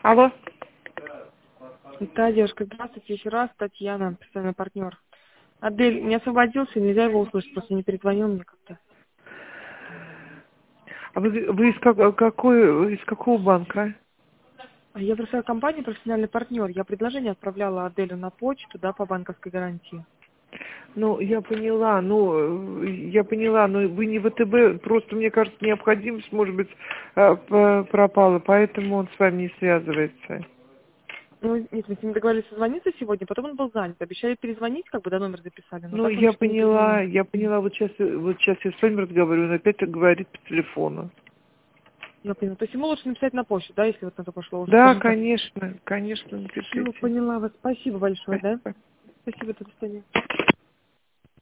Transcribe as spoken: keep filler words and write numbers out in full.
Алло. Да, девушка, здравствуйте еще раз, Татьяна, постоянный партнер. Адель не освободился, нельзя его услышать, просто не перезвонил мне как-то. А вы, вы из, как, какой, из какого банка? А Я просто компания профессиональный партнер. Я предложение отправляла Аделю на почту, да, по банковской гарантии. Ну, я поняла, ну, э, я поняла, но вы не ВТБ, просто, мне кажется, необходимость, может быть, э, п- пропала, поэтому он с вами не связывается. Ну, нет, мы с ним договорились созвониться сегодня, потом он был занят. Обещали перезвонить, как бы, да, номер записали, но Ну, так он я еще не перезвонил. поняла, я поняла, вот сейчас, э, вот сейчас я с вами разговариваю, он опять говорит по телефону. Я поняла. То есть ему лучше написать на почту, да, если вот на то пошло уже, Да, скажем так. конечно, конечно, Все, напишите. поняла вас. Спасибо большое, да? Спасибо. Спасибо, до свидания.